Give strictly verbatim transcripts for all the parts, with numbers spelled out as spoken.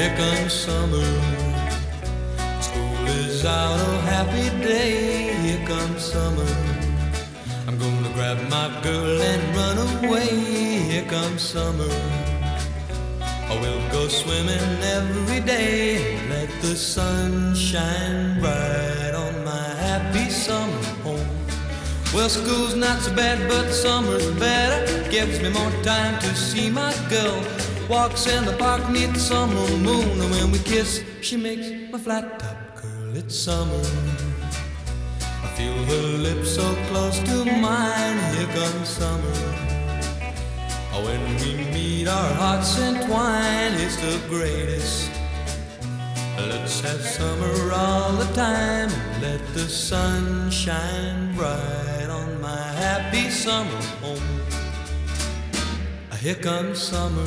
Here comes summer. School is out, oh happy day. Here comes summer. I'm gonna grab my girl and run away. Here comes summer. I will go swimming every day. Let the sun shine bright on my happy summer home. Well, school's not so bad, but summer's better. Gives me more time to see my girl. Walks in the park neath the summer moon, and when we kiss, she makes my flat top curl. It's summer. I feel her lips so close to mine. Here comes summer. When we meet, our hearts entwine. It's the greatest. Let's have summer all the time. Let the sun shine bright on my happy summer home. Here comes summer.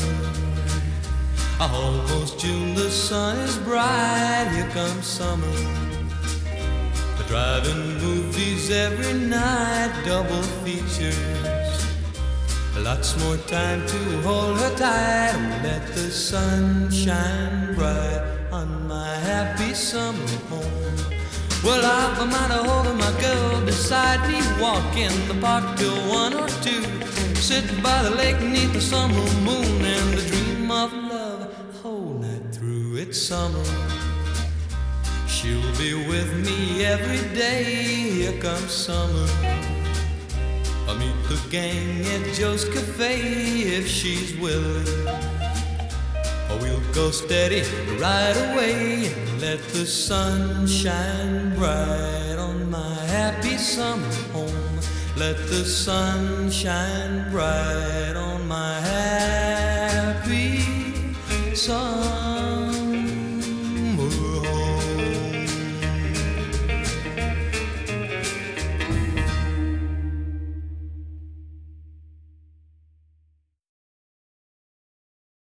Almost June, the sun is bright. Here comes summer. We're driving movies every night, double features. Lots more time to hold her tight. Let the sun shine bright on my happy summer home. Well, I've a mind of holding my girl beside me. Walk in the park till one or two. Sit by the lake neath the summer moon, and the dream of love the whole night through. It's summer. She'll be with me every day. Here comes summer. I'll meet the gang at Joe's Cafe if she's willing. Or we'll go steady right away and let the sun shine bright on my happy summer home. Let the sun shine bright on my happy summer.